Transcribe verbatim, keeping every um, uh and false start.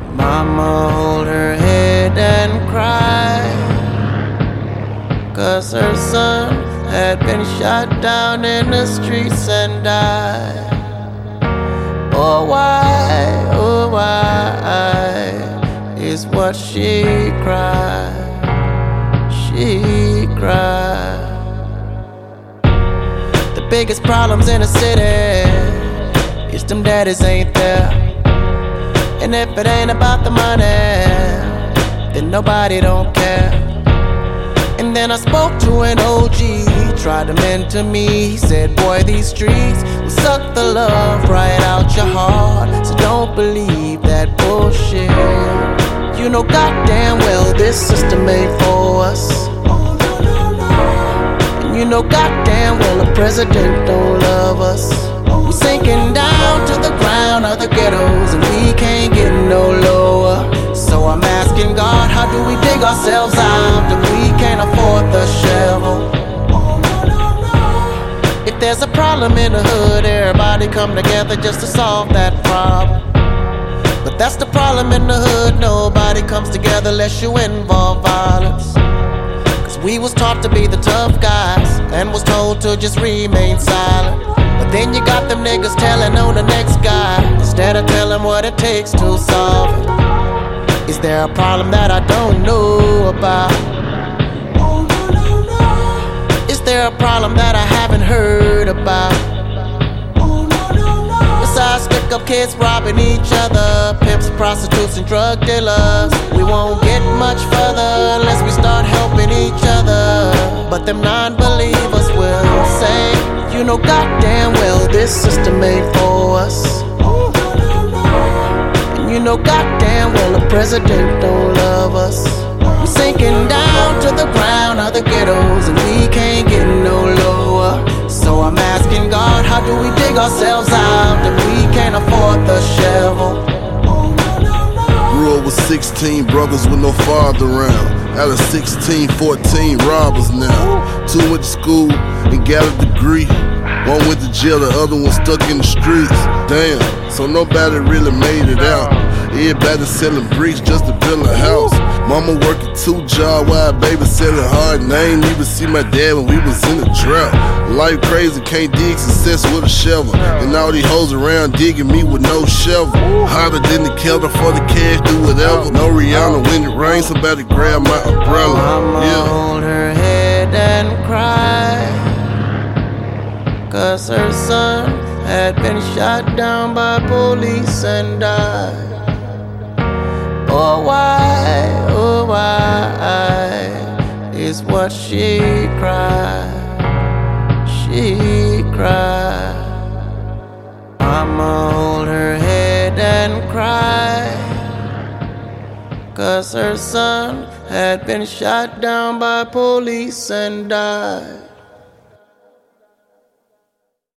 Mama hold her head and cry, 'cause her son had been shot down in the streets and died. Oh why, oh why is what she cried, she cried. The biggest problems in the city is them daddies ain't there. And if it ain't about the money, then nobody don't care. And then I spoke to an O G, he tried to mentor me. He said, boy, these streets will suck the love right out your heart, so don't believe that bullshit. You know goddamn well this system ain't for us. And you know goddamn well the president don't love us. We're sinking down to the ground of the ghettos, and we can't get no lower. So I'm asking God, how do we dig ourselves out if we can't afford the shovel? If there's a problem in the hood, everybody come together just to solve that problem. But that's the problem in the hood, nobody comes together unless you involve violence. Cause we was taught to be the tough guys and was told to just remain silent. But then you got them niggas telling on the next guy instead of telling what it takes to solve it. Is there a problem that I don't know about? Is there a problem that I haven't heard about? Besides stick up kids robbing each other, pimps, prostitutes, and drug dealers, we won't get much further unless we start helping each other. But them non-believers will say, you know goddamn well this system ain't for us. And you know goddamn well the president don't love us. We're sinking down to the ground of the ghettos, and we can't get no lower. So I'm asking God, how do we dig ourselves out if we can't afford the shovel? Grew up with sixteen brothers with no father around. Out of sixteen, fourteen robbers now. Two went to school and got a degree. One went to jail, the other one stuck in the streets. Damn, so nobody really made it out. Everybody selling bricks just to build a house. Mama working two jobs while baby selling hard. And I ain't even see my dad when we was in the drought. Life crazy, can't dig success with a shovel. And all these hoes around digging me with no shovel. Hotter than the kettle for the cash, do whatever. No Rihanna, when it rains, somebody grab my umbrella. Mama Yeah. hold her head and cry, 'cause her son had been shot down by police and died. Oh why, oh why is what she cried, she cried. Mama hold her head and cry, 'cause her son had been shot down by police and died.